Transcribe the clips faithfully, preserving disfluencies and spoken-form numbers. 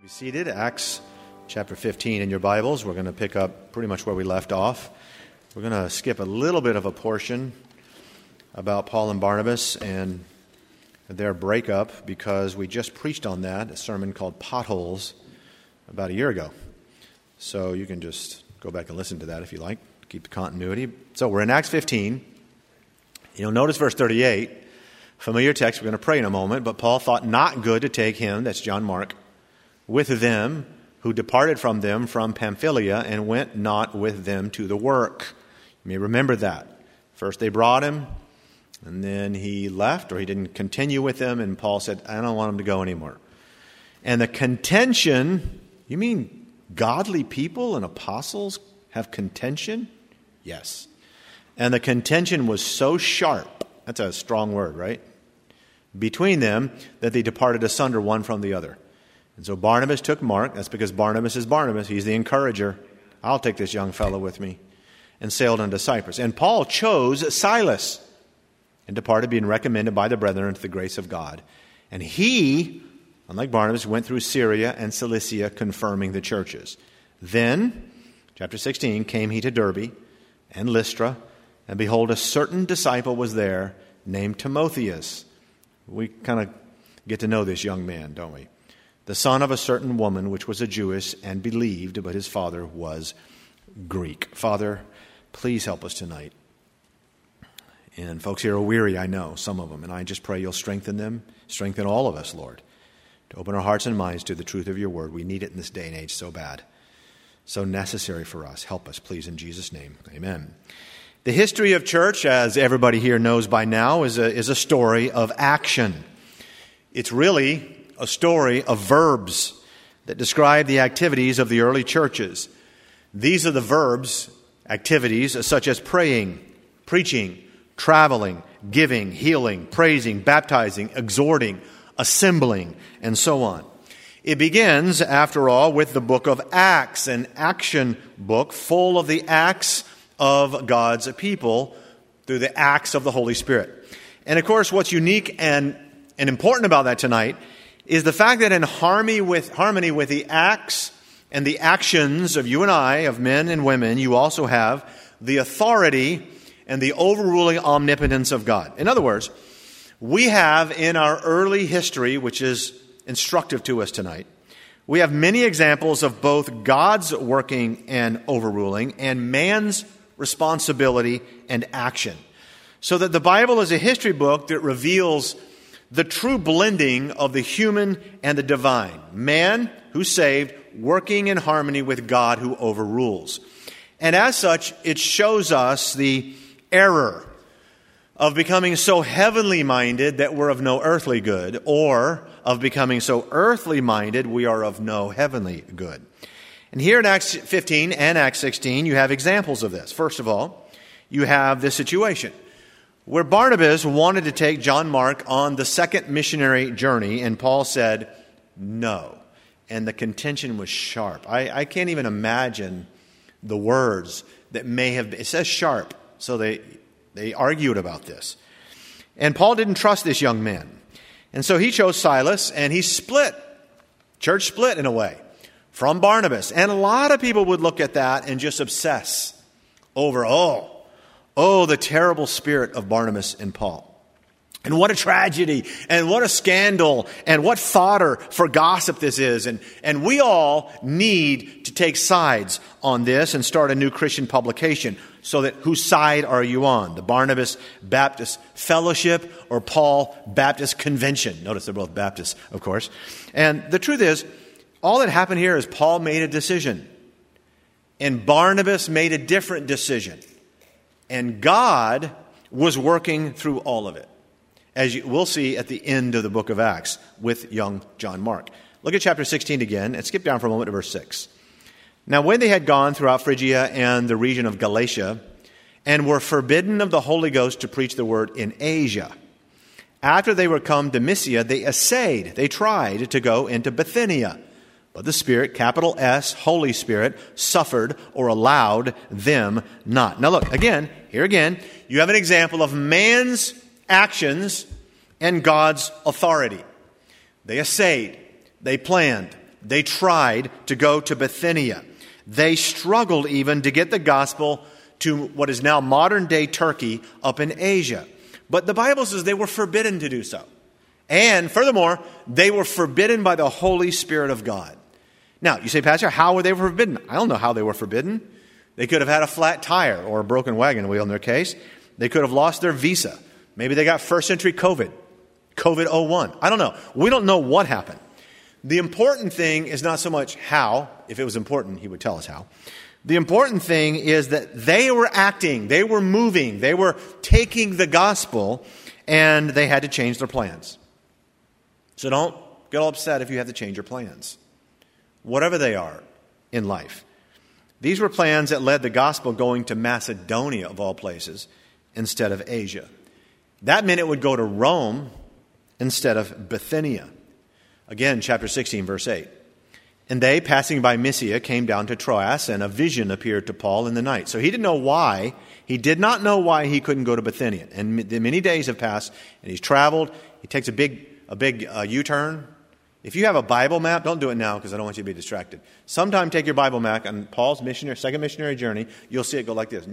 Be seated. Acts chapter fifteen in your Bibles. We're going to pick up pretty much where we left off. We're going to skip a little bit of a portion about Paul and Barnabas and their breakup because we just preached on that, a sermon called Potholes, about a year ago. So you can just go back and listen to that if you like, keep the continuity. So we're in Acts fifteen. You'll notice verse thirty-eight. Familiar text. We're going to pray in a moment. But Paul thought not good to take him, that's John Mark, with them, who departed from them from Pamphylia, and went not with them to the work. You may remember that. First they brought him, and then he left, or he didn't continue with them, and Paul said, I don't want him to go anymore. And the contention, you mean godly people and apostles have contention? Yes. And the contention was so sharp, that's a strong word, right? Between them, that they departed asunder one from the other. And so Barnabas took Mark. That's because Barnabas is Barnabas. He's the encourager. I'll take this young fellow with me. And sailed unto Cyprus. And Paul chose Silas and departed, being recommended by the brethren unto the grace of God. And he, unlike Barnabas, went through Syria and Cilicia, confirming the churches. Then, chapter sixteen, came he to Derbe and Lystra, and behold, a certain disciple was there named Timotheus. We kind of get to know this young man, don't we? The son of a certain woman, which was a Jewess, and believed, but his father was Greek. Father, please help us tonight. And folks here are weary, I know, some of them. And I just pray you'll strengthen them, strengthen all of us, Lord, to open our hearts and minds to the truth of your word. We need it in this day and age so bad, so necessary for us. Help us, please, in Jesus' name. Amen. The history of church, as everybody here knows by now, is a, is a story of action. It's really a story of verbs that describe the activities of the early churches. These are the verbs, activities such as praying, preaching, traveling, giving, healing, praising, baptizing, exhorting, assembling, and so on. It begins, after all, with the book of Acts, an action book full of the acts of God's people through the acts of the Holy Spirit. And of course, what's unique and, and important about that tonight is the fact that in harmony with, harmony with the acts and the actions of you and I, of men and women, you also have the authority and the overruling omnipotence of God. In other words, we have in our early history, which is instructive to us tonight, we have many examples of both God's working and overruling and man's responsibility and action. So that the Bible is a history book that reveals the true blending of the human and the divine. Man who's saved, working in harmony with God who overrules. And as such, it shows us the error of becoming so heavenly minded that we're of no earthly good, or of becoming so earthly minded we are of no heavenly good. And here in Acts fifteen and Acts sixteen, you have examples of this. First of all, you have this situation where Barnabas wanted to take John Mark on the second missionary journey, and Paul said no. And the contention was sharp. I, I can't even imagine the words that may have been. It says sharp, so they, they argued about this. And Paul didn't trust this young man. And so he chose Silas, and he split. Church split in a way from Barnabas. And a lot of people would look at that and just obsess over, oh, Oh, the terrible spirit of Barnabas and Paul. And what a tragedy, and what a scandal, and what fodder for gossip this is. And, and we all need to take sides on this and start a new Christian publication. So that whose side are you on? The Barnabas Baptist Fellowship or Paul Baptist Convention? Notice they're both Baptists, of course. And the truth is, all that happened here is Paul made a decision. And Barnabas made a different decision. And God was working through all of it, as you, we'll see at the end of the book of Acts with young John Mark. Look at chapter sixteen again and skip down for a moment to verse six. Now when they had gone throughout Phrygia and the region of Galatia and were forbidden of the Holy Ghost to preach the word in Asia, after they were come to Mysia, they essayed, they tried to go into Bithynia. But the Spirit, capital S, Holy Spirit, suffered or allowed them not. Now look, again, here again, you have an example of man's actions and God's authority. They essayed, they planned, They tried to go to Bithynia. They struggled even to get the gospel to what is now modern-day Turkey up in Asia. But the Bible says they were forbidden to do so. And furthermore, they were forbidden by the Holy Spirit of God. Now, you say, Pastor, how were they forbidden? I don't know how they were forbidden. They could have had a flat tire or a broken wagon wheel in their case. They could have lost their visa. Maybe they got first century COVID, COVID oh one. I don't know. We don't know what happened. The important thing is not so much how. If it was important, he would tell us how. The important thing is that they were acting, they were moving, they were taking the gospel, and they had to change their plans. So don't get all upset if you have to change your plans, whatever they are in life. These were plans that led the gospel going to Macedonia, of all places, instead of Asia. That meant it would go to Rome instead of Bithynia. Again, chapter sixteen, verse eight. And they, passing by Mysia, came down to Troas, and a vision appeared to Paul in the night. So he didn't know why. He did not know why he couldn't go to Bithynia. And many days have passed, and he's traveled. He takes a big, a big uh, U-turn. If you have a Bible map, don't do it now because I don't want you to be distracted. Sometime take your Bible map on Paul's missionary, second missionary journey. You'll see it go like this,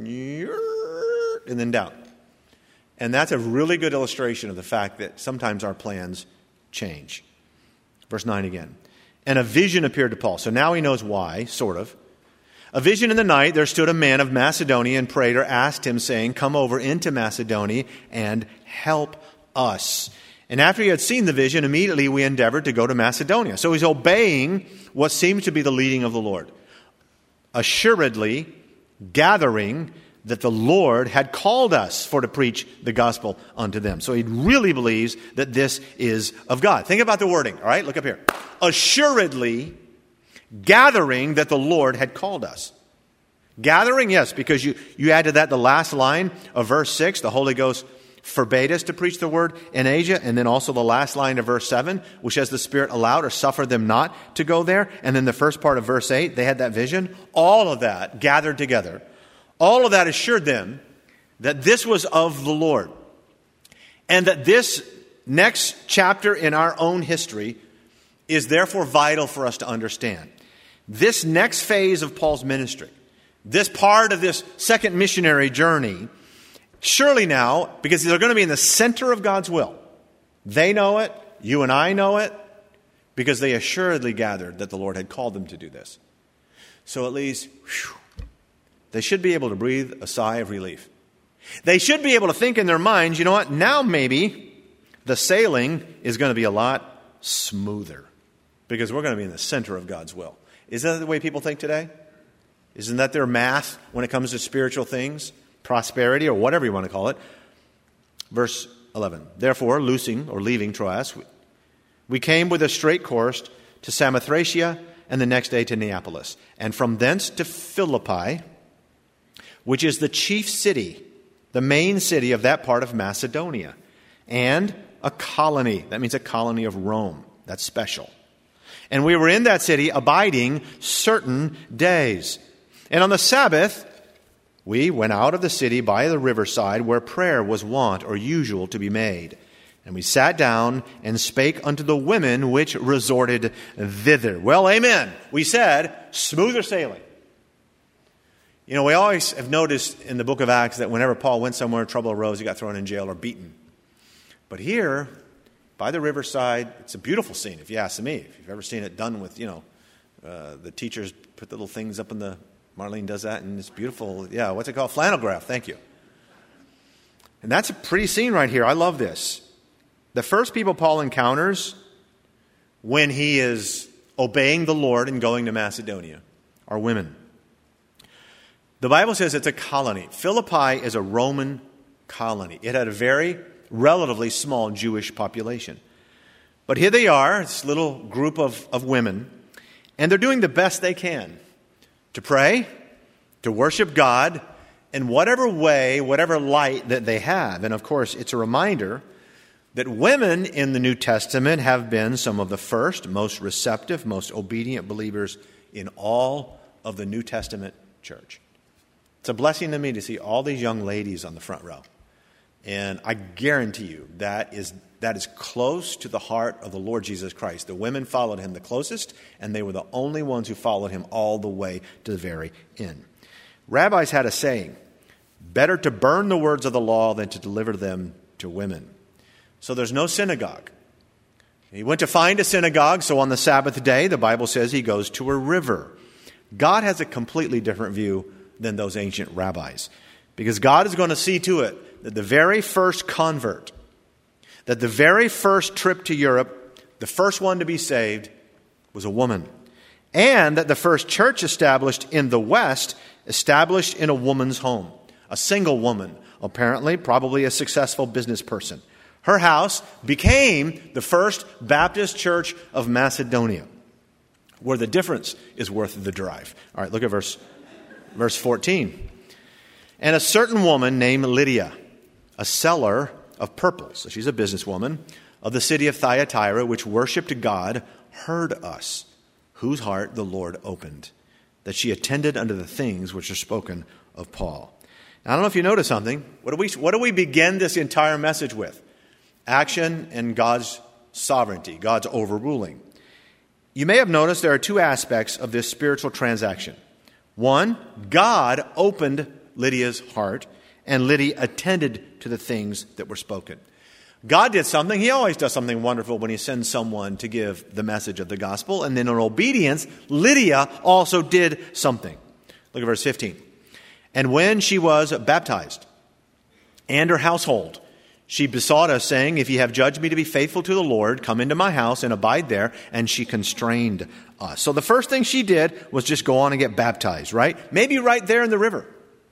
and then down. And that's a really good illustration of the fact that sometimes our plans change. Verse nine again. And a vision appeared to Paul. So now he knows why, sort of. A vision in the night, there stood a man of Macedonia and prayed or asked him, saying, come over into Macedonia and help us. And after he had seen the vision, immediately we endeavored to go to Macedonia. So he's obeying what seems to be the leading of the Lord. Assuredly, gathering that the Lord had called us for to preach the gospel unto them. So he really believes that this is of God. Think about the wording, all right? Look up here. Assuredly, gathering that the Lord had called us. Gathering, yes, because you, you add to that the last line of verse six, the Holy Ghost forbade us to preach the word in Asia, and then also the last line of verse seven, which says the Spirit allowed or suffered them not to go there, and then the first part of verse eight, they had that vision. All of that gathered together. All of that assured them that this was of the Lord, and that this next chapter in our own history is therefore vital for us to understand. This next phase of Paul's ministry, this part of this second missionary journey, surely now, because they're going to be in the center of God's will. They know it, you and I know it, because they assuredly gathered that the Lord had called them to do this. So at least, whew, they should be able to breathe a sigh of relief. They should be able to think in their minds, you know what, now maybe the sailing is going to be a lot smoother, because we're going to be in the center of God's will. Isn't that the way people think today? Isn't that their math when it comes to spiritual things? Prosperity, or whatever you want to call it. Verse eleven. Therefore, loosing or leaving Troas, we came with a straight course to Samothracia, and the next day to Neapolis, and from thence to Philippi, which is the chief city, the main city of that part of Macedonia, and a colony. That means a colony of Rome. That's special. And we were in that city abiding certain days. And on the Sabbath, we went out of the city by the riverside where prayer was wont or usual to be made. And we sat down and spake unto the women which resorted thither. Well, amen. We said, smoother sailing. You know, we always have noticed in the book of Acts that whenever Paul went somewhere, trouble arose, he got thrown in jail or beaten. But here, by the riverside, it's a beautiful scene, if you ask me. If you've ever seen it done with, you know, uh, the teachers put the little things up in the, Marlene does that, and it's beautiful. Yeah, what's it called? Flannel graph, thank you. And that's a pretty scene right here. I love this. The first people Paul encounters when he is obeying the Lord and going to Macedonia are women. The Bible says it's a colony. Philippi is a Roman colony. It had a very relatively small Jewish population. But here they are, this little group of, of women, and they're doing the best they can to pray, to worship God in whatever way, whatever light that they have. And of course, it's a reminder that women in the New Testament have been some of the first, most receptive, most obedient believers in all of the New Testament church. It's a blessing to me to see all these young ladies on the front row. And I guarantee you that is that is close to the heart of the Lord Jesus Christ. The women followed him the closest, and they were the only ones who followed him all the way to the very end. Rabbis had a saying, better to burn the words of the law than to deliver them to women. So there's no synagogue. He went to find a synagogue, so on the Sabbath day, the Bible says he goes to a river. God has a completely different view than those ancient rabbis, because God is going to see to it that the very first convert, that the very first trip to Europe, the first one to be saved, was a woman. And that the first church established in the West, established in a woman's home. A single woman, apparently, probably a successful business person. Her house became the first Baptist church of Macedonia, where the difference is worth the drive. All right, look at verse, verse fourteen. And a certain woman named Lydia, a seller of purple, so she's a businesswoman, of the city of Thyatira, which worshipped God, heard us, whose heart the Lord opened, that she attended unto the things which are spoken of Paul. Now, I don't know if you notice something. What do we, what do we begin this entire message with? Action and God's sovereignty, God's overruling. You may have noticed there are two aspects of this spiritual transaction. One, God opened Lydia's heart, and Lydia attended to the things that were spoken. God did something. He always does something wonderful when he sends someone to give the message of the gospel. And then in obedience, Lydia also did something. Look at verse fifteen. And when she was baptized, and her household, she besought us, saying, if ye have judged me to be faithful to the Lord, come into my house and abide there. And she constrained us. So the first thing she did was just go on and get baptized, right? Maybe right there in the river.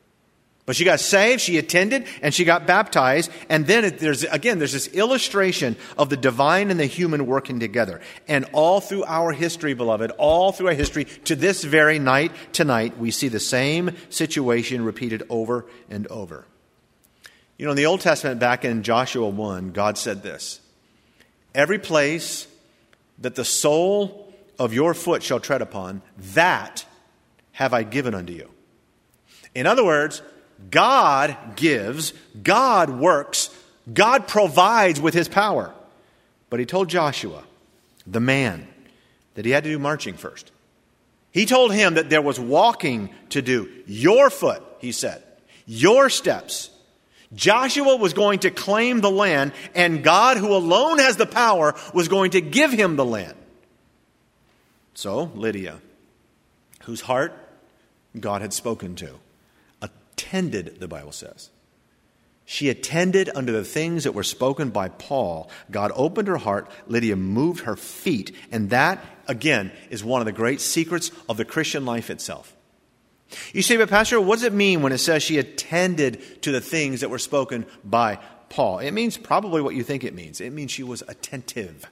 But she got saved, she attended, and she got baptized. And then it, there's again, there's this illustration of the divine and the human working together. And all through our history, beloved, all through our history, to this very night, tonight, we see the same situation repeated over and over. You know, in the Old Testament, back in Joshua one, God said this, every place that the sole of your foot shall tread upon, that have I given unto you. In other words, God gives, God works, God provides with his power. But he told Joshua, the man, that he had to do marching first. He told him that there was walking to do. Your foot, he said, your steps. Joshua was going to claim the land, and God, who alone has the power, was going to give him the land. So, Lydia, whose heart God had spoken to, attended, the Bible says. She attended unto the things that were spoken by Paul. God opened her heart. Lydia moved her feet. And that, again, is one of the great secrets of the Christian life itself. You say, but Pastor, what does it mean when it says she attended to the things that were spoken by Paul? It means probably what you think it means. It means she was attentive.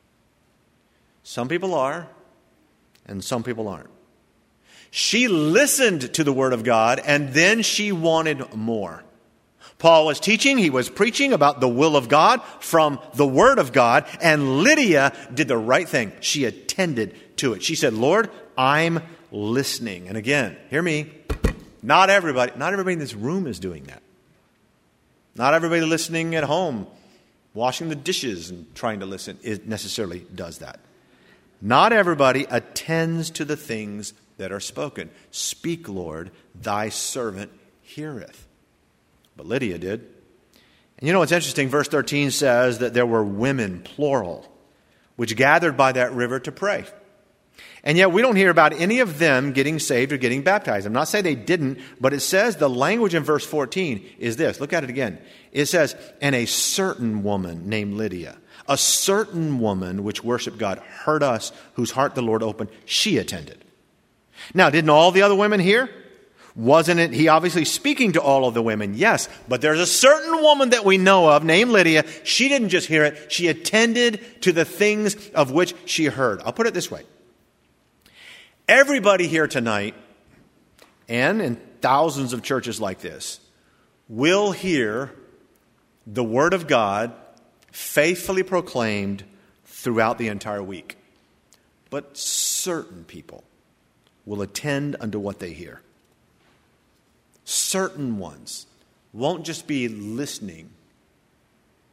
Some people are, and some people aren't. She listened to the word of God, and then she wanted more. Paul was teaching, he was preaching about the will of God from the word of God, and Lydia did the right thing. She attended to it. She said, Lord, I'm listening. And again, hear me, not everybody, not everybody in this room is doing that. Not everybody listening at home, washing the dishes and trying to listen, it necessarily does that. Not everybody attends to the things that are spoken. Speak, Lord, thy servant heareth. But Lydia did. And you know what's interesting? Verse thirteen says that there were women, plural, which gathered by that river to pray. And yet we don't hear about any of them getting saved or getting baptized. I'm not saying they didn't, but it says the language in verse fourteen is this. Look at it again. It says, and a certain woman named Lydia, a certain woman which worshiped God, heard us, whose heart the Lord opened. She attended. Now, didn't all the other women hear? Wasn't it he obviously speaking to all of the women? Yes, but there's a certain woman that we know of named Lydia. She didn't just hear it. She attended to the things of which she heard. I'll put it this way. Everybody here tonight, and in thousands of churches like this, will hear the word of God faithfully proclaimed throughout the entire week. But certain people will attend unto what they hear. Certain ones won't just be listening,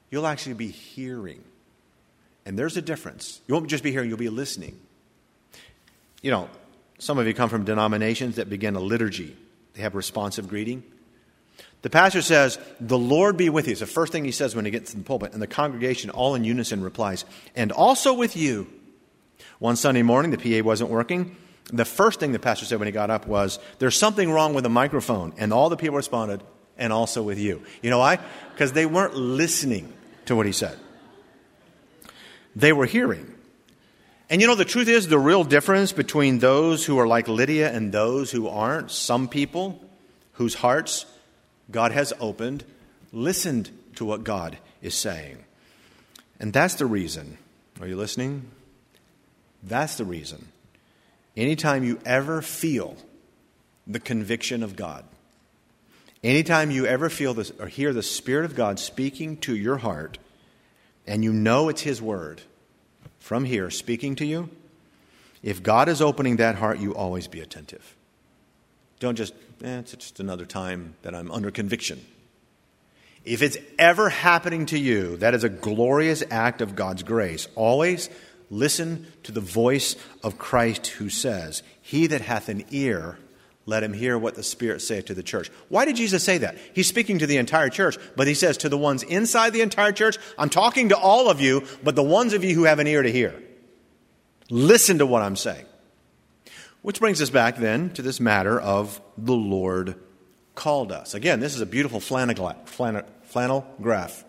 You'll actually be hearing. And there's a difference. You won't just be hearing, you'll be listening. You know, some of you come from denominations that begin a liturgy. They have responsive greeting. The pastor says, "The Lord be with you." It's the first thing he says when he gets in the pulpit. And the congregation, all in unison, replies, "And also with you." One Sunday morning, the P A wasn't working. The first thing the pastor said when he got up was, "There's something wrong with the microphone." And all the people responded, "And also with you." You know why? Because they weren't listening to what he said. They were hearing. And you know, the truth is, the real difference between those who are like Lydia and those who aren't, some people whose hearts God has opened, listened to what God is saying. And that's the reason. Are you listening? That's the reason. Anytime you ever feel the conviction of God, anytime you ever feel this or hear the Spirit of God speaking to your heart, and you know it's His Word from here speaking to you, if God is opening that heart, you always be attentive. Don't just, eh, it's just another time that I'm under conviction. If it's ever happening to you, that is a glorious act of God's grace. Always listen to the voice of Christ who says, "He that hath an ear, let him hear what the Spirit saith to the church." Why did Jesus say that? He's speaking to the entire church, but he says to the ones inside the entire church, "I'm talking to all of you, but the ones of you who have an ear to hear, listen to what I'm saying." Which brings us back then to this matter of the Lord called us. Again, this is a beautiful flannel, flannel, flannel graph.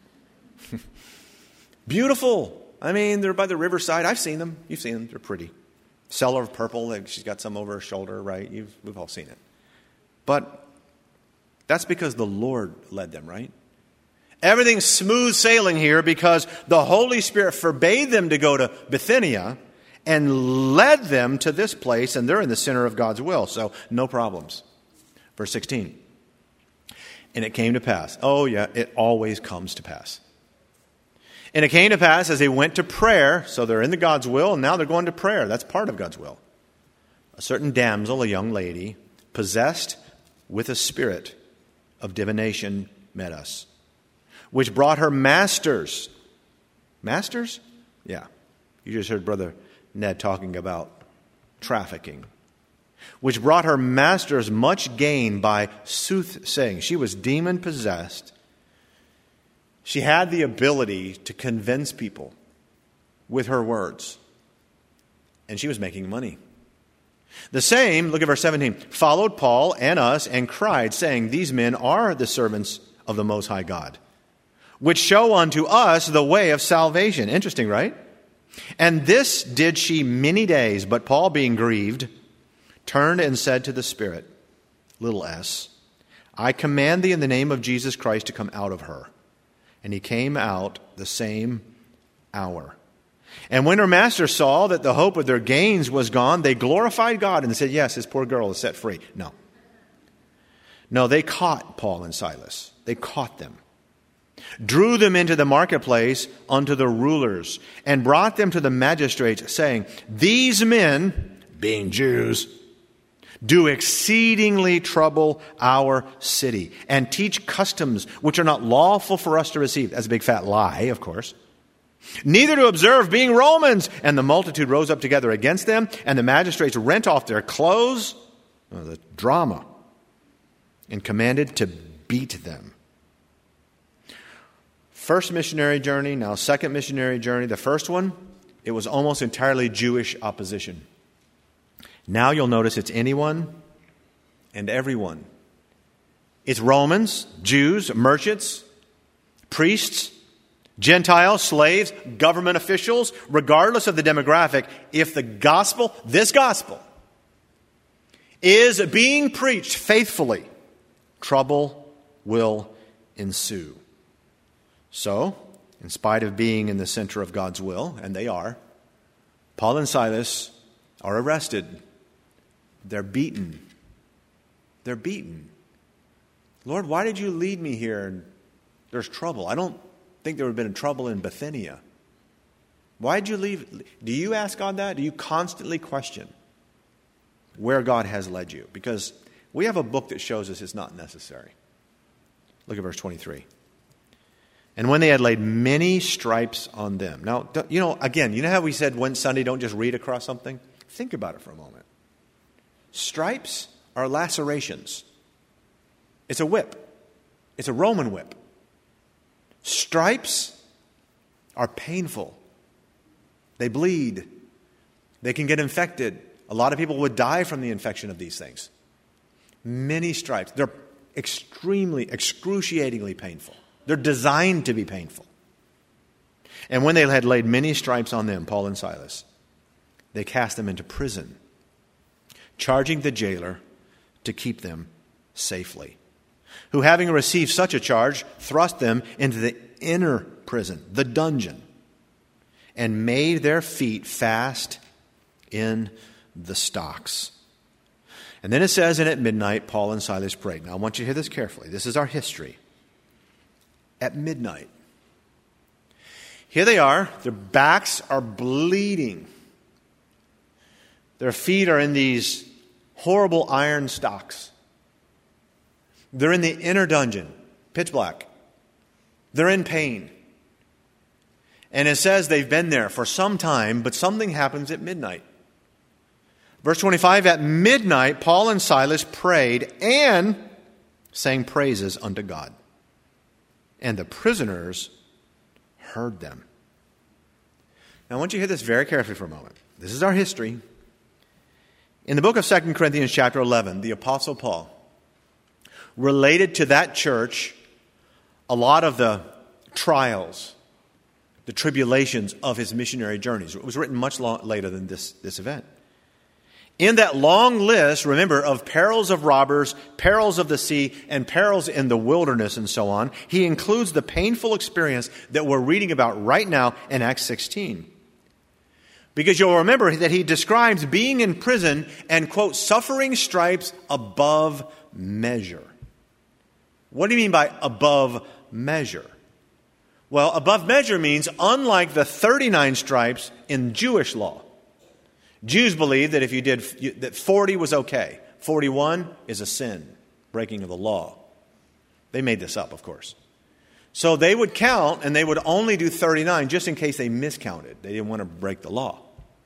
Beautiful. I mean, they're by the riverside. I've seen them. You've seen them. They're pretty. Cellar of purple. She's got some over her shoulder, right? You've, we've all seen it. But that's because the Lord led them, right? Everything's smooth sailing here because the Holy Spirit forbade them to go to Bithynia and led them to this place, and they're in the center of God's will, so no problems. Verse sixteen. And it came to pass. Oh, yeah, it always comes to pass. And it came to pass as they went to prayer, so they're in the God's will, and now they're going to prayer. That's part of God's will. A certain damsel, a young lady, possessed with a spirit of divination, met us, which brought her masters. Masters? Yeah. You just heard Brother Ned talking about trafficking. Which brought her masters much gain by soothsaying. She was demon-possessed. She had the ability to convince people with her words. And she was making money. The same, look at verse seventeen, followed Paul and us and cried, saying, "These men are the servants of the Most High God, which show unto us the way of salvation." Interesting, right? And this did she many days, but Paul, being grieved, turned and said to the Spirit, little s, "I command thee in the name of Jesus Christ to come out of her." And he came out the same hour. And when her master saw that the hope of their gains was gone, they glorified God and said, "Yes, this poor girl is set free." No. No, they caught Paul and Silas. They caught them. Drew them into the marketplace unto the rulers, and brought them to the magistrates, saying, "These men," being Jews, "do exceedingly trouble our city, and teach customs which are not lawful for us to receive." That's a big fat lie, of course. "Neither to observe, being Romans." And the multitude rose up together against them, and the magistrates rent off their clothes, oh, the drama, and commanded to beat them. First missionary journey, now second missionary journey. The first one, it was almost entirely Jewish opposition. Now you'll notice it's anyone and everyone. It's Romans, Jews, merchants, priests, Gentiles, slaves, government officials, regardless of the demographic. If the gospel, this gospel, is being preached faithfully, trouble will ensue. So, in spite of being in the center of God's will, and they are, Paul and Silas are arrested. They're beaten. They're beaten. "Lord, why did you lead me here? And there's trouble. I don't think there would have been trouble in Bithynia. Why did you leave?" Do you ask God that? Do you constantly question where God has led you? Because we have a book that shows us it's not necessary. Look at verse twenty-three. And when they had laid many stripes on them. Now, you know, again, you know how we said one Sunday, don't just read across something? Think about it for a moment. Stripes are lacerations. It's a whip. It's a Roman whip. Stripes are painful. They bleed. They can get infected. A lot of people would die from the infection of these things. Many stripes. They're extremely, excruciatingly painful. They're designed to be painful. And when they had laid many stripes on them, Paul and Silas, they cast them into prison, charging the jailer to keep them safely, who, having received such a charge, thrust them into the inner prison, the dungeon, and made their feet fast in the stocks. And then it says, and at midnight, Paul and Silas prayed. Now, I want you to hear this carefully. This is our history. At midnight. Here they are. Their backs are bleeding. Their feet are in these horrible iron stocks. They're in the inner dungeon, pitch black. They're in pain. And it says they've been there for some time, but something happens at midnight. Verse twenty-five, at midnight, Paul and Silas prayed and sang praises unto God. And the prisoners heard them. Now, I want you to hear this very carefully for a moment. This is our history. In the book of Second Corinthians chapter eleven, the Apostle Paul related to that church a lot of the trials, the tribulations of his missionary journeys. It was written much long, later than this, this event. In that long list, remember, of perils of robbers, perils of the sea, and perils in the wilderness and so on, he includes the painful experience that we're reading about right now in Acts sixteen. Because you'll remember that he describes being in prison and, quote, suffering stripes above measure. What do you mean by above measure? Well, above measure means unlike the thirty-nine stripes in Jewish law. Jews believed that if you did, that forty was okay. forty-one is a sin, breaking of the law. They made this up, of course. So they would count, and they would only do thirty-nine just in case they miscounted. They didn't want to break the law.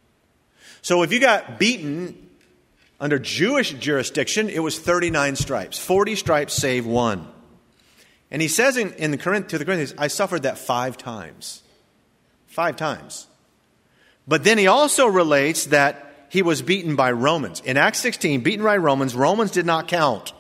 So if you got beaten under Jewish jurisdiction, it was thirty-nine stripes. forty stripes save one. And he says in, in the Corinth, to the Corinthians, I suffered that five times. Five times. But then he also relates that he was beaten by Romans. In Acts sixteen, beaten by Romans, Romans did not count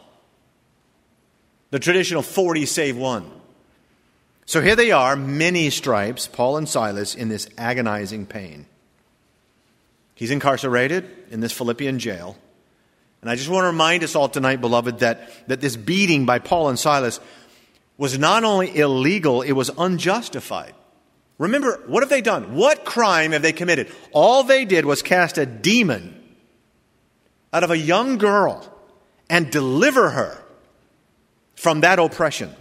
the traditional forty save one. So here they are, many stripes, Paul and Silas, in this agonizing pain. He's incarcerated in this Philippian jail. And I just want to remind us all tonight, beloved, that, that this beating by Paul and Silas was not only illegal, it was unjustified. Remember, what have they done? What crime have they committed? All they did was cast a demon out of a young girl and deliver her from that oppression.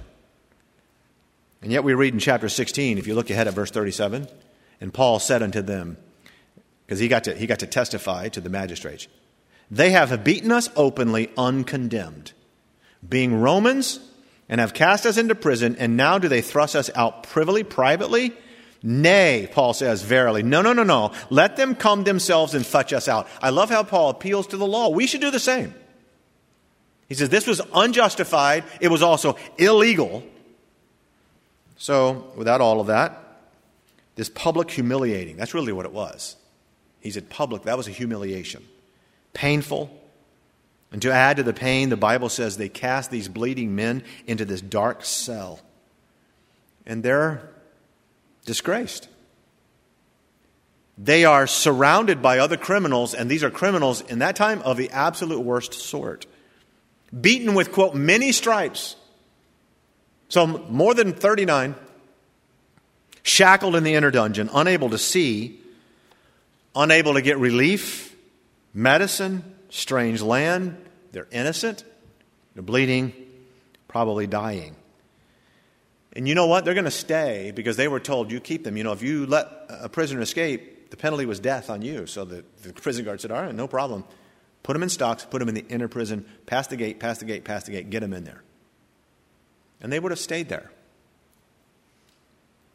And yet we read in chapter sixteen, if you look ahead at verse thirty-seven, and Paul said unto them, because he got to he got to testify to the magistrates, they have beaten us openly uncondemned, being Romans, and have cast us into prison, and now do they thrust us out privily, privately? Nay, Paul says, verily. No, no, no, no. Let them come themselves and fetch us out. I love how Paul appeals to the law. We should do the same. He says this was unjustified. It was also illegal. So, without all of that, this public humiliating, that's really what it was. He said public, that was a humiliation. Painful. And to add to the pain, the Bible says they cast these bleeding men into this dark cell. And they're disgraced. They are surrounded by other criminals, and these are criminals in that time of the absolute worst sort. Beaten with, quote, many stripes. So more than thirty-nine. Shackled in the inner dungeon, unable to see, unable to get relief, medicine, strange land. They're innocent. They're bleeding, probably dying. And you know what? They're going to stay because they were told, you keep them. You know, if you let a prisoner escape, the penalty was death on you. So the, the prison guard said, all right, no problem. Put them in stocks, put them in the inner prison, past the gate, past the gate, past the gate, get them in there. And they would have stayed there.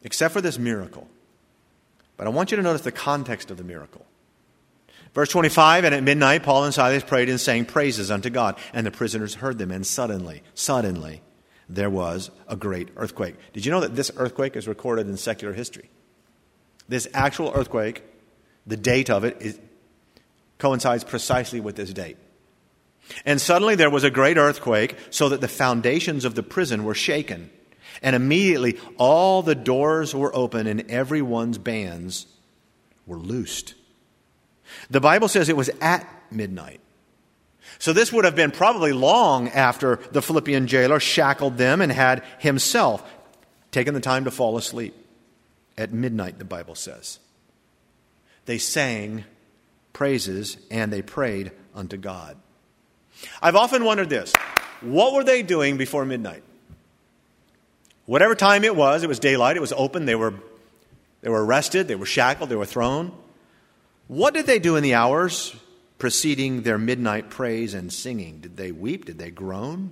except for this miracle. But I want you to notice the context of the miracle. Verse twenty-five, and at midnight Paul and Silas prayed and sang praises unto God, and the prisoners heard them, and suddenly, suddenly, there was a great earthquake. Did you know that this earthquake is recorded in secular history? This actual earthquake, the date of it, is, coincides precisely with this date. And suddenly there was a great earthquake, so that the foundations of the prison were shaken. And immediately all the doors were open and everyone's bands were loosed. The Bible says it was at midnight. So this would have been probably long after the Philippian jailer shackled them and had himself taken the time to fall asleep. At midnight, the Bible says. They sang praises and they prayed unto God. I've often wondered this. What were they doing before midnight? Whatever time it was, it was daylight, it was open, they were, they were arrested, they were shackled, they were thrown. What did they do in the hours preceding their midnight praise and singing? Did they weep? Did they groan?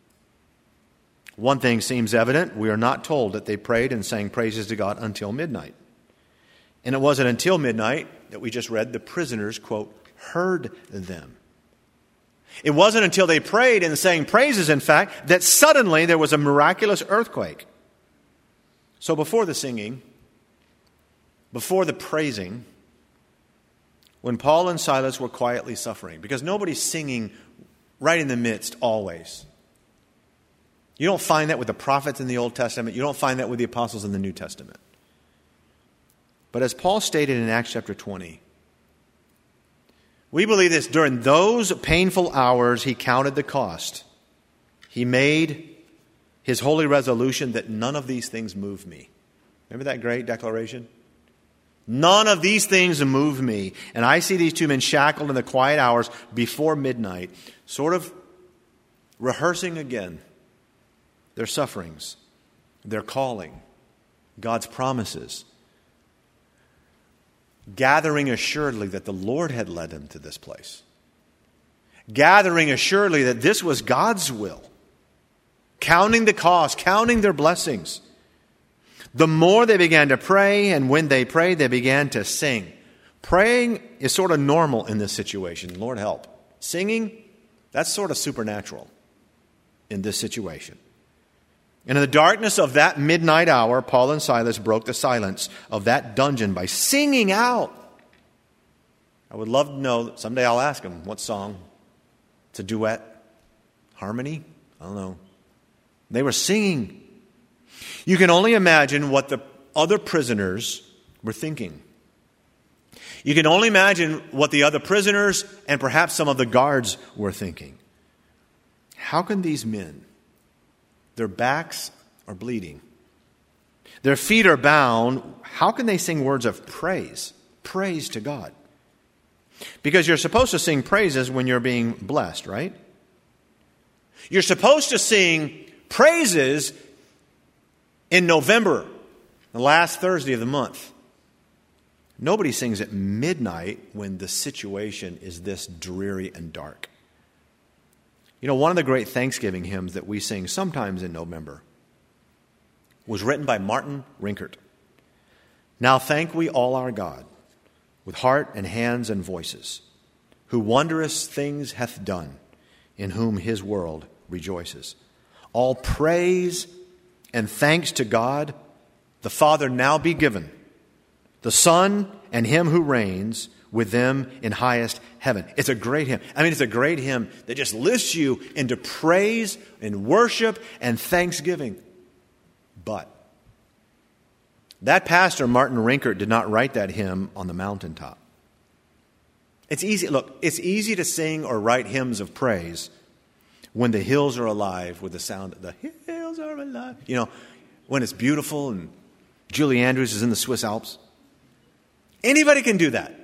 One thing seems evident. We are not told that they prayed and sang praises to God until midnight. And it wasn't until midnight that we just read the prisoners, quote, heard them. It wasn't until they prayed and sang praises, in fact, that suddenly there was a miraculous earthquake. So before the singing, before the praising, when Paul and Silas were quietly suffering, because nobody's singing right in the midst always. You don't find that with the prophets in the Old Testament. You don't find that with the apostles in the New Testament. But as Paul stated in Acts chapter twenty, we believe this: during those painful hours, he counted the cost. He made his holy resolution that none of these things move me. Remember that great declaration? None of these things move me. And I see these two men shackled in the quiet hours before midnight, sort of rehearsing again their sufferings, their calling, God's promises, gathering assuredly that the Lord had led them to this place, gathering assuredly that this was God's will, counting the cost, counting their blessings. The more they began to pray, and when they prayed, they began to sing. Praying is sort of normal in this situation. Lord help. Singing, that's sort of supernatural in this situation. And in the darkness of that midnight hour, Paul and Silas broke the silence of that dungeon by singing out. I would love to know, someday I'll ask them, what song? It's a duet? Harmony? I don't know. They were singing. You can only imagine what the other prisoners were thinking. You can only imagine what the other prisoners and perhaps some of the guards were thinking. How can these men, their backs are bleeding, their feet are bound, how can they sing words of praise? Praise to God. Because you're supposed to sing praises when you're being blessed, right? You're supposed to sing praises in November, the last Thursday of the month. Nobody sings at midnight when the situation is this dreary and dark. You know, one of the great Thanksgiving hymns that we sing sometimes in November was written by Martin Rinkart. Now thank we all our God with heart and hands and voices, who wondrous things hath done, in whom his world rejoices. All praise and thanks to God, the Father now be given, the Son and him who reigns with them in highest heaven. It's a great hymn. I mean, it's a great hymn that just lifts you into praise and worship and thanksgiving. But that pastor, Martin Rinkart, did not write that hymn on the mountaintop. It's easy. Look, it's easy to sing or write hymns of praise when the hills are alive with the sound of the hills are alive. You know, when it's beautiful and Julie Andrews is in the Swiss Alps. Anybody can do that.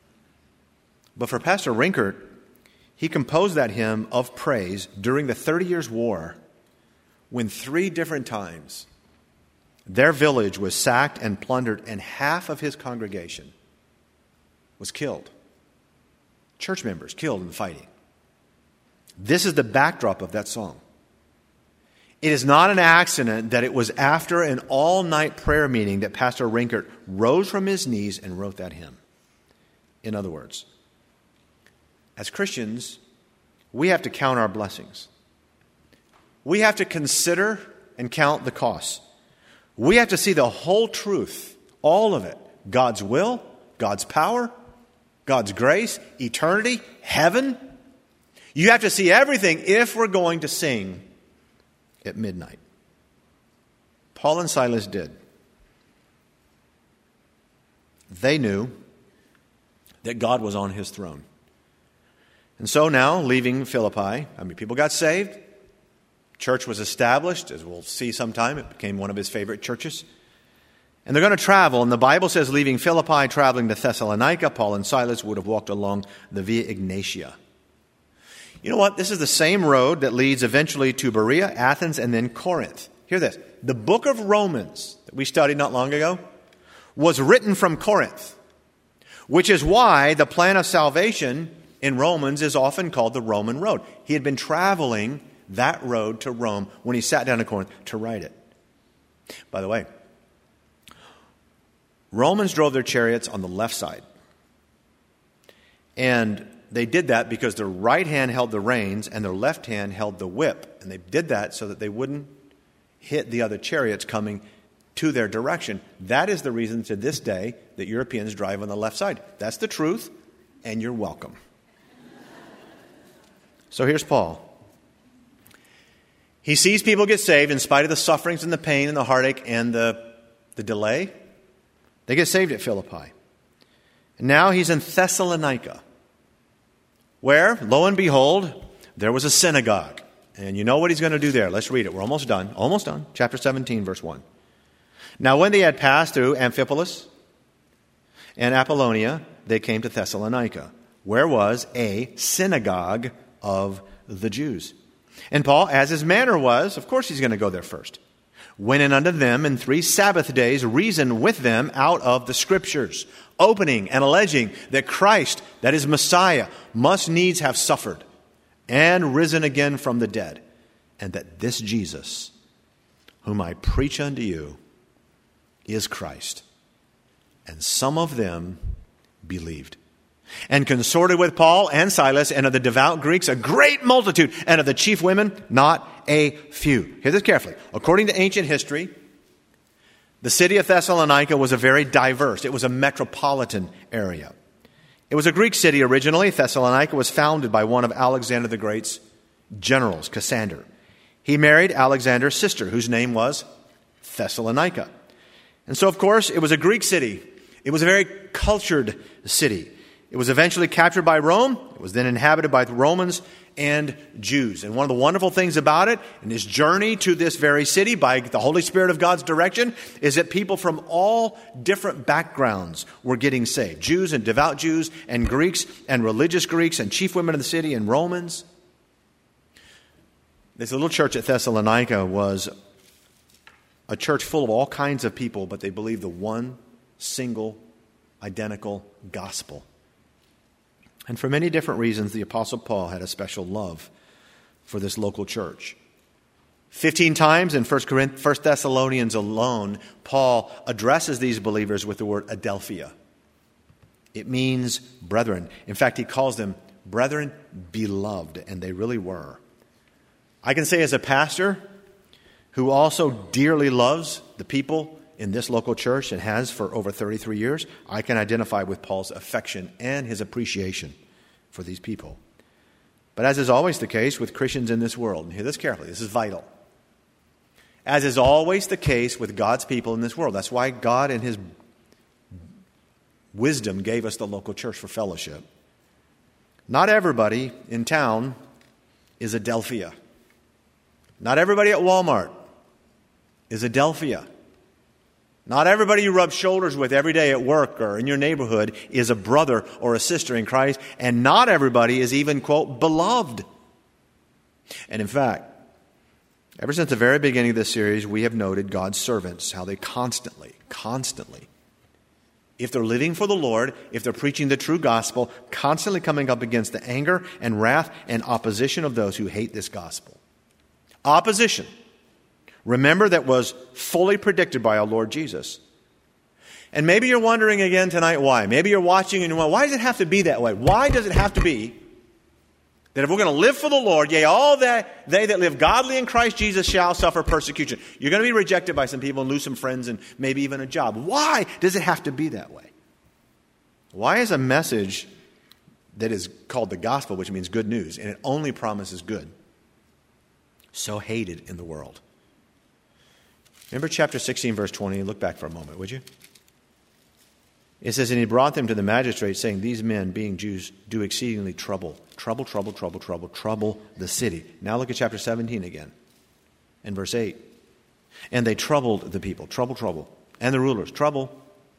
But for Pastor Rinkart, he composed that hymn of praise during the Thirty Years' War, when three different times their village was sacked and plundered and half of his congregation was killed. Church members killed in fighting. This is the backdrop of that song. It is not an accident that it was after an all-night prayer meeting that Pastor Rinkert rose from his knees and wrote that hymn. In other words, as Christians, we have to count our blessings. We have to consider and count the costs. We have to see the whole truth, all of it. God's will, God's power, God's grace, eternity, heaven. You have to see everything if we're going to sing at midnight. Paul and Silas did. They knew that God was on his throne. And so now, leaving Philippi, I mean, people got saved. Church was established, as we'll see sometime. It became one of his favorite churches. And they're going to travel, and the Bible says leaving Philippi, traveling to Thessalonica, Paul and Silas would have walked along the Via Ignatia. You know what? This is the same road that leads eventually to Berea, Athens, and then Corinth. Hear this. The book of Romans that we studied not long ago was written from Corinth, which is why the plan of salvation in Romans is often called the Roman road. He had been traveling that road to Rome when he sat down in Corinth to write it. By the way, Romans drove their chariots on the left side. And they did that because their right hand held the reins and their left hand held the whip. And they did that so that they wouldn't hit the other chariots coming to their direction. That is the reason to this day that Europeans drive on the left side. That's the truth, and you're welcome. So here's Paul. He sees people get saved in spite of the sufferings and the pain and the heartache and the, the delay. They get saved at Philippi. And now he's in Thessalonica, where, lo and behold, there was a synagogue. And you know what he's going to do there. Let's read it. We're almost done. Almost done. Chapter seventeen, verse one. Now when they had passed through Amphipolis and Apollonia, they came to Thessalonica, where was a synagogue of the Jews. And Paul, as his manner was, of course he's going to go there first, went in unto them in three Sabbath days, reasoned with them out of the Scriptures, opening and alleging that Christ, that is Messiah, must needs have suffered and risen again from the dead, and that this Jesus, whom I preach unto you, is Christ. And some of them believed, and consorted with Paul and Silas, and of the devout Greeks a great multitude, and of the chief women not a few. Hear this carefully. According to ancient history, the city of Thessalonica was a very diverse, it was a metropolitan area. It was a Greek city originally. Thessalonica was founded by one of Alexander the Great's generals, Cassander. He married Alexander's sister, whose name was Thessalonica. And so, of course, it was a Greek city. It was a very cultured city. It was eventually captured by Rome. It was then inhabited by the Romans and Jews. And one of the wonderful things about it, in this journey to this very city by the Holy Spirit of God's direction, is that people from all different backgrounds were getting saved. Jews and devout Jews and Greeks and religious Greeks and chief women of the city and Romans. This little church at Thessalonica was a church full of all kinds of people, but they believed the one single identical gospel. And for many different reasons, the Apostle Paul had a special love for this local church. Fifteen times in First Thessalonians alone, Paul addresses these believers with the word Adelphia. It means brethren. In fact, he calls them brethren beloved, and they really were. I can say as a pastor who also dearly loves the people in this local church and has for over thirty-three years, I can identify with Paul's affection and his appreciation for these people. But as is always the case with Christians in this world, and hear this carefully, this is vital. As is always the case with God's people in this world, that's why God in his wisdom gave us the local church for fellowship. Not everybody in town is Adelphia. Not everybody at Walmart is Adelphia. Not everybody you rub shoulders with every day at work or in your neighborhood is a brother or a sister in Christ. And not everybody is even, quote, beloved. And in fact, ever since the very beginning of this series, we have noted God's servants, how they constantly, constantly, if they're living for the Lord, if they're preaching the true gospel, constantly coming up against the anger and wrath and opposition of those who hate this gospel. Opposition. Remember, that was fully predicted by our Lord Jesus. And maybe you're wondering again tonight why. Maybe you're watching and you're wondering, why does it have to be that way? Why does it have to be that if we're going to live for the Lord, yea, all that they that live godly in Christ Jesus shall suffer persecution. You're going to be rejected by some people and lose some friends and maybe even a job. Why does it have to be that way? Why is a message that is called the gospel, which means good news, and it only promises good, so hated in the world? Remember chapter sixteen, verse twenty? Look back for a moment, would you? It says, and he brought them to the magistrate, saying, these men, being Jews, do exceedingly trouble, trouble, trouble, trouble, trouble, trouble the city. Now look at chapter seventeen again, in verse eight. And they troubled the people, trouble, trouble, and the rulers, trouble.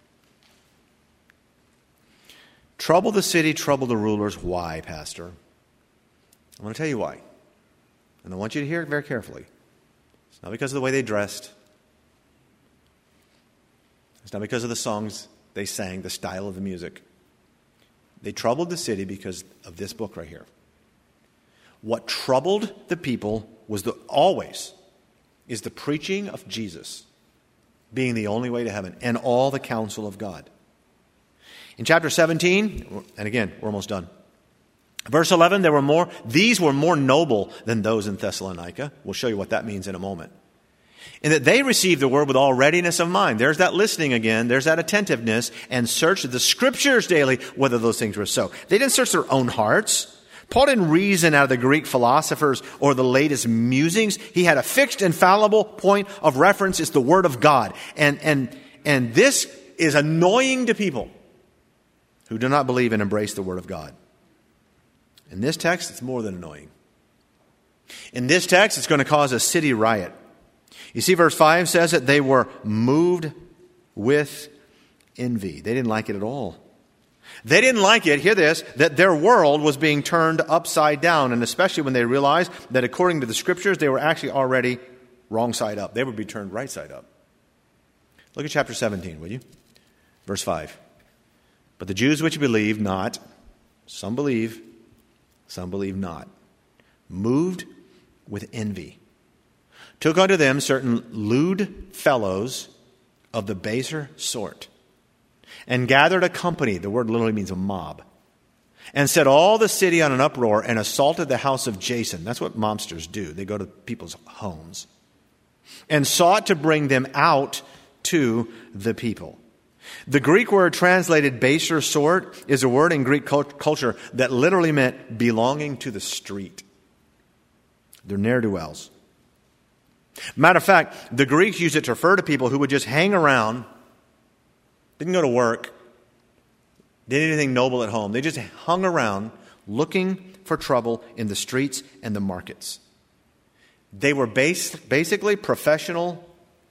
Trouble the city, trouble the rulers. Why, Pastor? I'm going to tell you why. And I want you to hear it very carefully. It's not because of the way they dressed. It's not because of the songs they sang, the style of the music. They troubled the city because of this book right here. What troubled the people was the always is the preaching of Jesus being the only way to heaven and all the counsel of God. In chapter seventeen, and again, we're almost done. Verse eleven, there were more, these were more noble than those in Thessalonica. We'll show you what that means in a moment. In that they received the word with all readiness of mind. There's that listening again. There's that attentiveness, and searched the scriptures daily whether those things were so. They didn't search their own hearts. Paul didn't reason out of the Greek philosophers or the latest musings. He had a fixed, infallible point of reference. It's the word of God. And, and, and this is annoying to people who do not believe and embrace the word of God. In this text, it's more than annoying. In this text, it's going to cause a city riot. You see, verse five says that they were moved with envy. They didn't like it at all. They didn't like it, hear this, that their world was being turned upside down, and especially when they realized that according to the scriptures, they were actually already wrong side up. They would be turned right side up. Look at chapter seventeen, will you? Verse five. But the Jews which believed not, some believe, some believe not, moved with envy, took unto them certain lewd fellows of the baser sort, and gathered a company, the word literally means a mob, and set all the city on an uproar, and assaulted the house of Jason. That's what mobsters do. They go to people's homes, and sought to bring them out to the people. The Greek word translated baser sort is a word in Greek culture that literally meant belonging to the street. They're ne'er-do-wells. Matter of fact, the Greeks used it to refer to people who would just hang around, didn't go to work, didn't anything noble at home. They just hung around looking for trouble in the streets and the markets. They were base, basically professional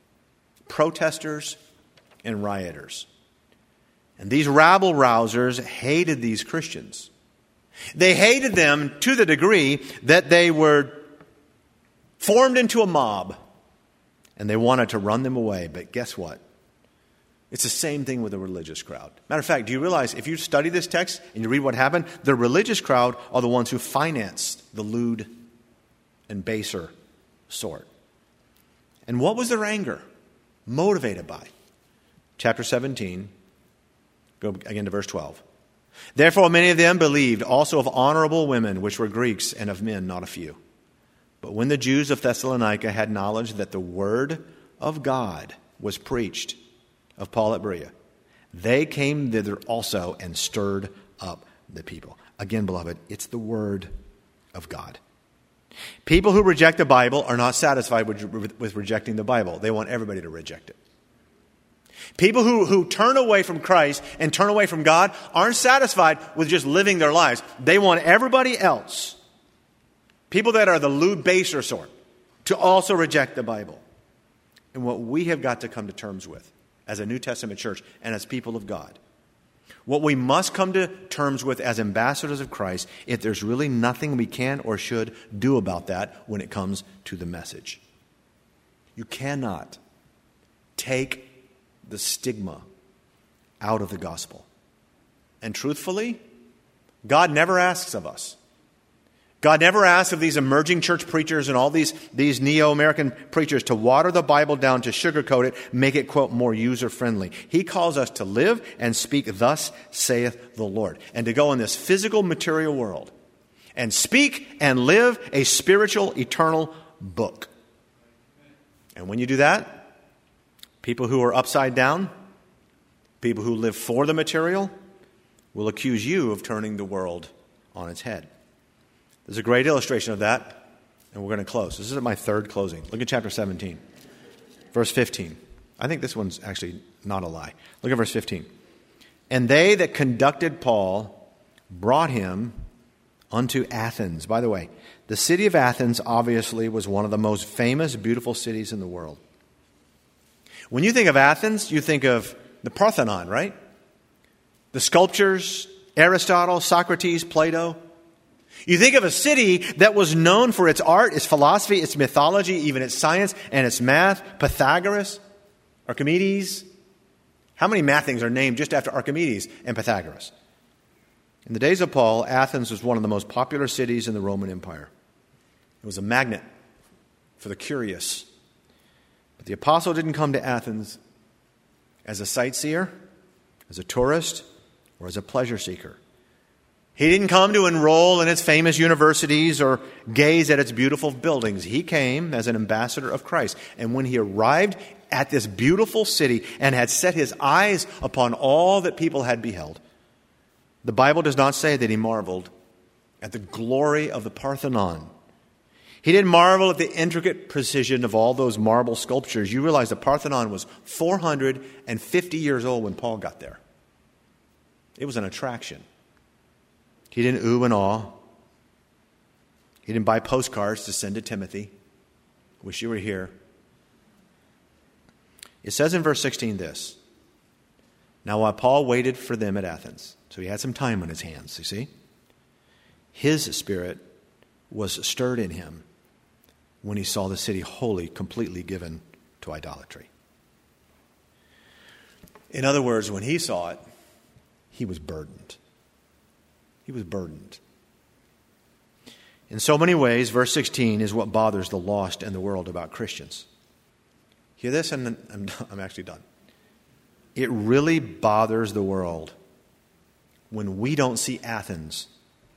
protesters and rioters. And these rabble-rousers hated these Christians. They hated them to the degree that they were formed into a mob, and they wanted to run them away. But guess what? It's the same thing with the religious crowd. Matter of fact, do you realize if you study this text and you read what happened, the religious crowd are the ones who financed the lewd and baser sort. And what was their anger motivated by? Chapter seventeen, go again to verse twelve. Therefore many of them believed, also of honorable women, which were Greeks, and of men not a few. But when the Jews of Thessalonica had knowledge that the word of God was preached of Paul at Berea, they came thither also and stirred up the people. Again, beloved, it's the word of God. People who reject the Bible are not satisfied with, with, with rejecting the Bible. They want everybody to reject it. People who, who turn away from Christ and turn away from God aren't satisfied with just living their lives. They want everybody else, people that are the lewd, baser sort, to also reject the Bible. And what we have got to come to terms with as a New Testament church and as people of God, what we must come to terms with as ambassadors of Christ, if there's really nothing we can or should do about that when it comes to the message. You cannot take the stigma out of the gospel. And truthfully, God never asks of us. God never asks of these emerging church preachers and all these, these neo-American preachers to water the Bible down, to sugarcoat it, make it, quote, more user-friendly. He calls us to live and speak, thus saith the Lord, and to go in this physical, material world and speak and live a spiritual, eternal book. And when you do that, people who are upside down, people who live for the material, will accuse you of turning the world on its head. There's a great illustration of that, and we're going to close. This is my third closing. Look at chapter seventeen, verse fifteen. I think this one's actually not a lie. Look at verse fifteen. And they that conducted Paul brought him unto Athens. By the way, the city of Athens obviously was one of the most famous, beautiful cities in the world. When you think of Athens, you think of the Parthenon, right? The sculptures, Aristotle, Socrates, Plato. You think of a city that was known for its art, its philosophy, its mythology, even its science and its math. Pythagoras, Archimedes. How many math things are named just after Archimedes and Pythagoras? In the days of Paul, Athens was one of the most popular cities in the Roman Empire. It was a magnet for the curious. But the apostle didn't come to Athens as a sightseer, as a tourist, or as a pleasure seeker. He didn't come to enroll in its famous universities or gaze at its beautiful buildings. He came as an ambassador of Christ. And when he arrived at this beautiful city and had set his eyes upon all that people had beheld, the Bible does not say that he marveled at the glory of the Parthenon. He didn't marvel at the intricate precision of all those marble sculptures. You realize the Parthenon was four hundred fifty years old when Paul got there. It was an attraction. He didn't ooh and awe. He didn't buy postcards to send to Timothy. Wish you were here. It says in verse sixteen this. Now while Paul waited for them at Athens, so he had some time on his hands, you see, his spirit was stirred in him when he saw the city wholly, completely given to idolatry. In other words, when he saw it, he was burdened. He was burdened. In so many ways, verse sixteen is what bothers the lost and the world about Christians. Hear this, and I'm, I'm actually done. It really bothers the world when we don't see Athens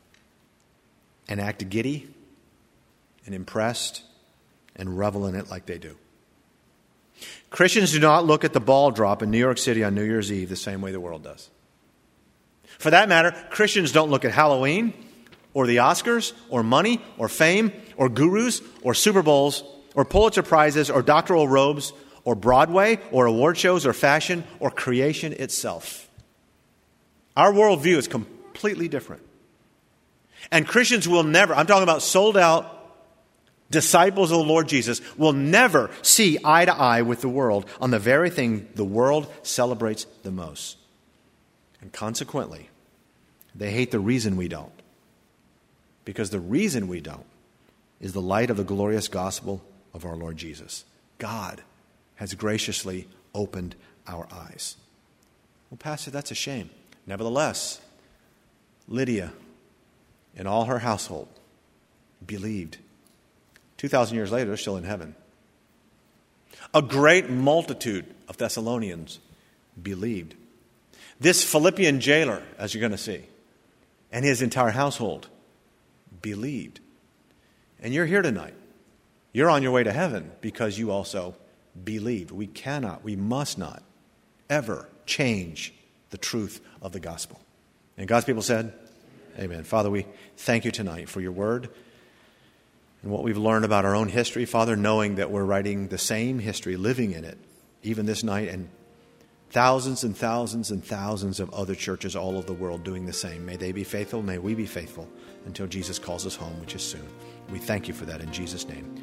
and act giddy and impressed and revel in it like they do. Christians do not look at the ball drop in New York City on New Year's Eve the same way the world does. For that matter, Christians don't look at Halloween or the Oscars or money or fame or gurus or Super Bowls or Pulitzer Prizes or doctoral robes or Broadway or award shows or fashion or creation itself. Our worldview is completely different. And Christians will never, I'm talking about sold out disciples of the Lord Jesus, will never see eye to eye with the world on the very thing the world celebrates the most. And consequently, they hate the reason we don't. Because the reason we don't is the light of the glorious gospel of our Lord Jesus. God has graciously opened our eyes. Well, Pastor, that's a shame. Nevertheless, Lydia and all her household believed. Two thousand years later, they're still in heaven. A great multitude of Thessalonians believed. This Philippian jailer, as you're going to see, and his entire household believed. And you're here tonight. You're on your way to heaven because you also believed. We cannot, we must not ever change the truth of the gospel. And God's people said, amen. Father, we thank you tonight for your word and what we've learned about our own history. Father, knowing that we're writing the same history, living in it, even this night, and thousands and thousands and thousands of other churches all over the world doing the same. May they be faithful. May we be faithful until Jesus calls us home, which is soon. We thank you for that in Jesus' name.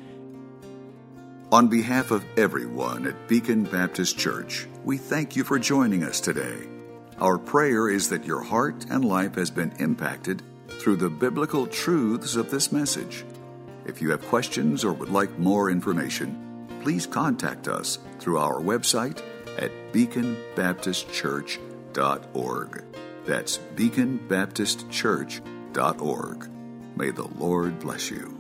On behalf of everyone at Beacon Baptist Church, we thank you for joining us today. Our prayer is that your heart and life has been impacted through the biblical truths of this message. If you have questions or would like more information, please contact us through our website at beacon baptist church dot org. That's beacon baptist church dot org. May the Lord bless you.